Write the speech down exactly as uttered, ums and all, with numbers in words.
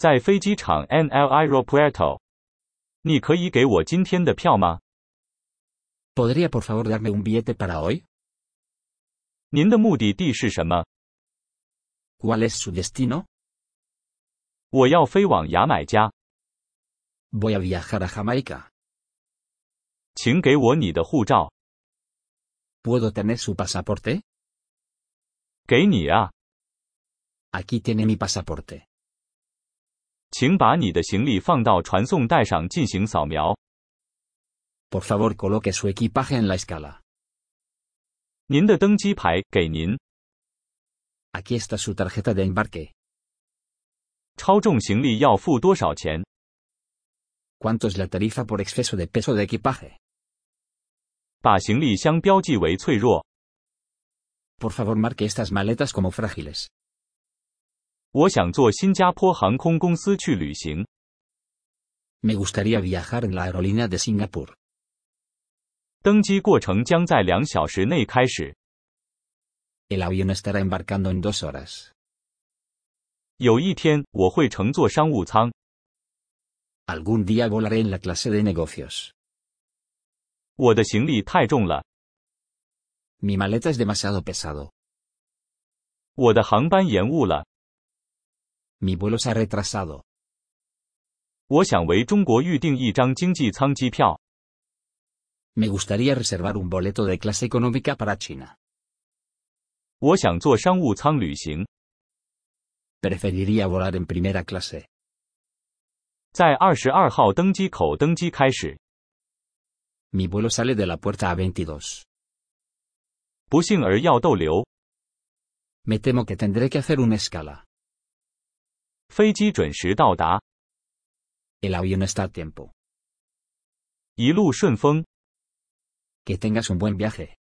在飞机场 en el aeropuerto。你可以给我今天的票吗？ ¿Podría por favor darme un billete para hoy? 您的目的地是什么？ ¿Cuál es su destino? 我要飞往牙买加。 Voy a viajar a Jamaica. 请给我你的护照。 ¿Puedo tener su pasaporte? 给你啊。 Aquí tiene mi pasaporte. 请把你的行李放到传送带上进行扫描。 Por favor coloque su equipaje en la escala. 您的登机牌给您。 Aquí está su tarjeta de embarque. 超重行李要付多少钱？ ¿Cuánto es la tarifa por exceso de peso de equipaje? 把行李箱标记为脆弱。 Por favor marque estas maletas como frágiles. 我想坐新加坡航空公司去旅行。 Me gustaría viajar en la aerolínea de Singapur. 登机过程将在两小时内开始。 El avión estará embarcando en dos horas. 有一天，我会乘坐商务舱。 Algún día volaré en la clase de negocios. 我的行李太重了。 Mi maleta es demasiado pesado. 我的航班延误了。 Mi vuelo se ha retrasado. 我想为中国预订一张经济舱机票。 Me gustaría reservar un boleto de clase económica para China. 我想坐商务舱旅行。 Preferiría volar en primera clase. 在二十二号登机口登机开始。 Mi vuelo sale de la puerta A veintidós. 不幸而要逗留。 Me temo que tendré que hacer una escala. 飞机准时到达。 El avión está a tiempo. 一路顺风。 Que tengas un buen viaje.